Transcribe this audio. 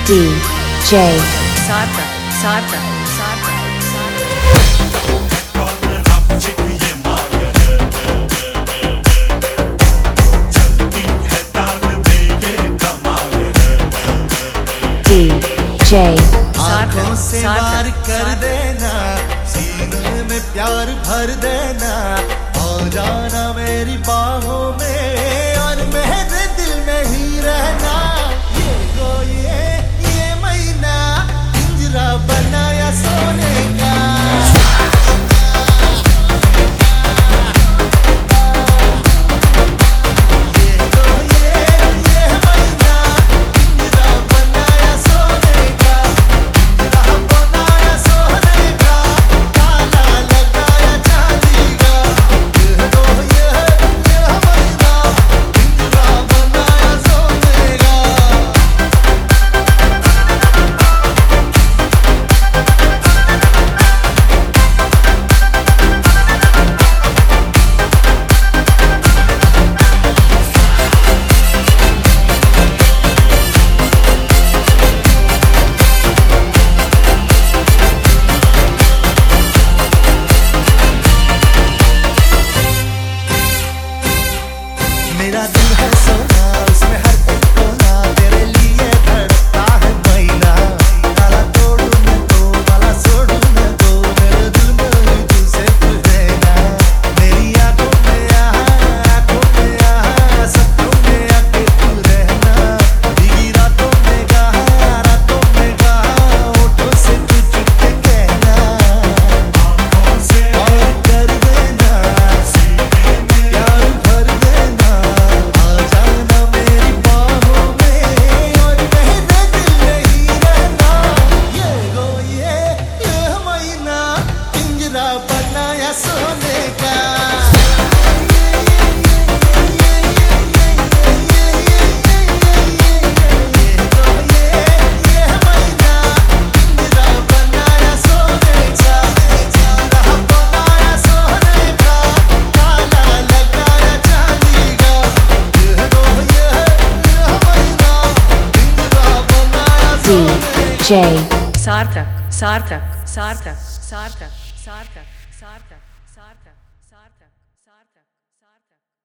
DJ Sarthak, Sarthak, Sarthak, DJ आँखों से वार कर देना, सीने में प्यार भर देना, आ जाना मेरी बाहों में और मेरे दिल में ही रहना। ये महीना पिंजरा बनाया सोने का। मेरा दिल है सोना, उसमें हर एक कोना तेरे लिए धड़कता है महीना। ताला तोड़ू न दो, माला छोड़ू न दो, मेरे दिल में ही तू सिर्फ रहना। मेरी आंखों में सपनों में आके तू रहना। भीगी रातों में कहा, होठों से तू चुप के कहना। आँखों से और कर देना, प्यार भर देना। बनाया सोने का। DJ Sarthak, Sarthak, Sarthak, Sarthak, Sarthak, Sarthak, Sarthak, Sarthak, Sarthak, Sarthak.